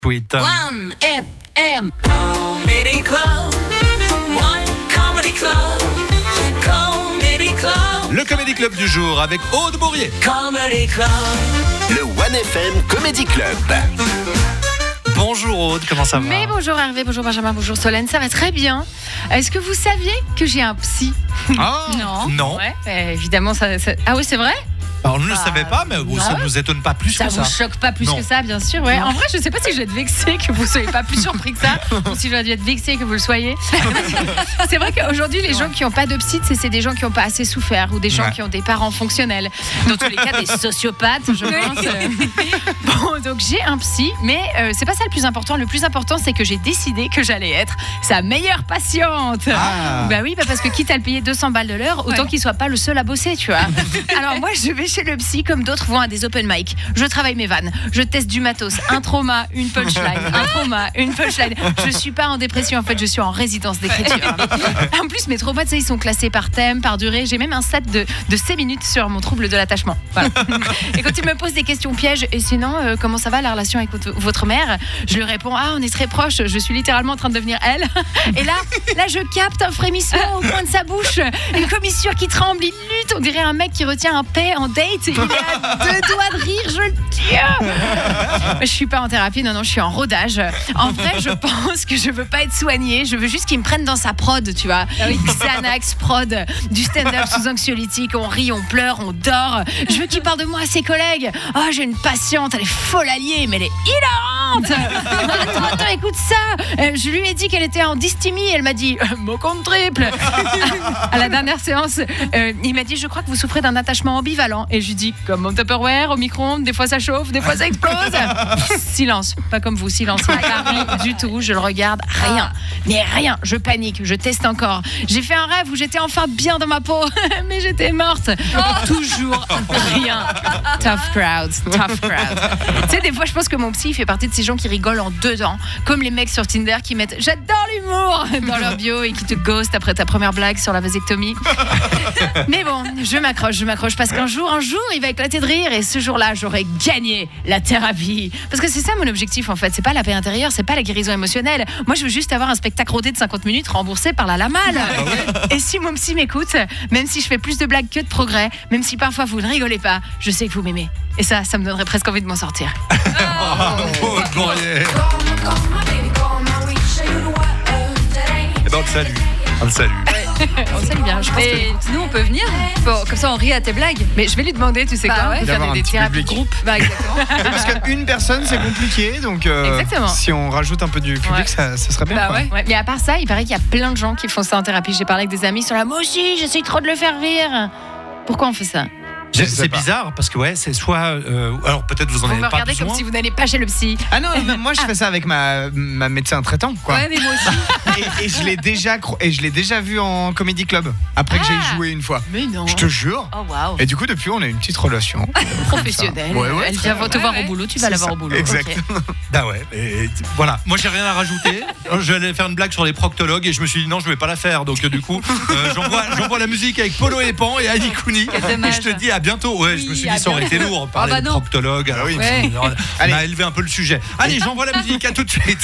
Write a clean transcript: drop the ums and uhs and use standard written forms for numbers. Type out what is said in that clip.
Tweet. 1FM Comedy Club. One Comedy Club. Comedy Club. Le Comedy Club du jour avec Aude Bourrier. Comedy Club. Le 1FM Comedy Club. Bonjour Aude, comment ça va? Mais bonjour Hervé, bonjour Benjamin, bonjour Solène, ça va très bien. Est-ce que vous saviez que j'ai un psy? Ah, non. Ouais, évidemment, ça... Ah oui, c'est vrai? Alors, on ne le savait pas, mais ça ne nous étonne pas plus Ça que ça. vous choque pas plus Non. que ça, bien sûr. Ouais. En vrai, je sais pas si je vais être vexée que vous soyez pas plus surpris que ça, ou si je vais être vexée que vous le soyez. C'est vrai qu'aujourd'hui, les gens qui n'ont pas de psy, c'est des gens qui n'ont pas assez souffert, ou des gens qui ont des parents fonctionnels. Dans tous les cas, des sociopathes, je pense. Bon, donc j'ai un psy, mais c'est pas ça le plus important. Le plus important, c'est que j'ai décidé que j'allais être sa meilleure patiente. Ah. Bah oui, parce que quitte à le payer 200 balles de l'heure, autant qu'il soit pas le seul à bosser, tu vois. Alors moi, je vais chez le psy comme d'autres vont à des open mic. Je travaille mes vannes, je teste du matos, un trauma, une punchline, un trauma, une punchline. Je suis pas en dépression, en fait, je suis en résidence d'écriture. En plus, mes traumas, tu sais, ils sont classés par thème, par durée. J'ai même un set de 6 minutes sur mon trouble de l'attachement. Voilà. Et quand il me pose des questions pièges, et sinon, comment ça va la relation avec votre mère? Je lui réponds, on est très proches, je suis littéralement en train de devenir elle. Et là, je capte un frémissement au coin de sa bouche, une commissure qui tremble, il lutte, on dirait un mec qui retient un paix en date. Il est à 2 doigts de rire, je le tiens. Je suis pas en thérapie, non, je suis en rodage. En vrai, je pense que je veux pas être soignée, je veux juste qu'il me prenne dans sa prod, tu vois. Xanax, prod, du stand-up sous anxiolytique, on rit, on pleure, on dort. Je veux qu'il parle de moi à ses collègues. J'ai une patiente, elle est folle alliée, mais elle est hilarante. Attends, écoute ça. Je lui ai dit qu'elle était en dysthymie, elle m'a dit mot contre triple. À la dernière séance, il m'a dit je crois que vous souffrez d'un attachement ambivalent. Et je lui dis comme mon Tupperware au micro-ondes, des fois ça chauffe, des fois ça explose. Silence, pas comme vous, silence. Il n'a pas ri du tout, je le regarde, rien. Mais rien, je panique, je teste encore. J'ai fait un rêve où j'étais enfin bien dans ma peau, mais j'étais morte. Toujours rien. Tough crowd. Tu sais, des fois je pense que mon psy fait partie de ces gens qui rigolent en dedans, comme les mecs sur Tinder qui mettent j'adore l'humour dans leur bio et qui te ghostent après ta première blague sur la vasectomie. Mais bon, je m'accroche parce qu'un jour, il va éclater de rire et ce jour-là, j'aurai gagné la thérapie. Parce que c'est ça mon objectif en fait, c'est pas la paix intérieure, c'est pas la guérison émotionnelle. Moi, je veux juste avoir un spectacle rodé de 50 minutes remboursé par la Lamal. Et si mon psy m'écoute, même si je fais plus de blagues que de progrès, même si parfois vous ne rigolez pas, je sais que vous m'aimez. Et ça me donnerait presque envie de m'en sortir. Aude Bourrier. Et ben, on le salue. On salue bien, je pense Et nous, on peut venir. Bon, comme ça, on rit à tes blagues. Mais je vais lui demander, tu sais Bah quoi, ouais. de faire D'avoir des un petit thérapies de public. groupe. Bah exactement. Parce qu'une personne, c'est compliqué, donc Exactement. si on rajoute un peu du public, Ouais. ça serait bien. Bah quoi. ouais. Ouais, mais à part ça, il paraît qu'il y a plein de gens qui font ça en thérapie. J'ai parlé avec des amis sur la moi aussi, j'essaye trop de le faire rire. Pourquoi on fait ça? Je sais C'est pas. bizarre parce que c'est soit alors peut-être vous en Vous avez me pas regardez besoin. comme si vous n'allez pas chez le psy. Ah non, mais moi je fais ça avec ma médecin traitant, quoi. Ouais, mais moi aussi. Et je l'ai déjà vu en comedy club après que j'ai joué une fois. Mais non. Je te jure. Oh waouh. Et du coup, depuis, on a une petite relation. Professionnelle. Ouais, Elle vient te voir au boulot, tu vas la voir au boulot. Exact. Ok. Bah ouais, et voilà. Moi, j'ai rien à rajouter. Je vais faire une blague sur les proctologues et je me suis dit non, je vais pas la faire. Donc du coup, j'envoie la musique avec Polo et Pan et Annie Kouni. Quel Et dommage. je te dis à bientôt. Ouais, je Oui, me suis à dit ça aurait été bientôt. lourd. Parler Ah bah de non. proctologue. Ah oui. Ouais. On a Allez. élevé un peu le sujet. Allez, j'envoie la musique, à tout de suite.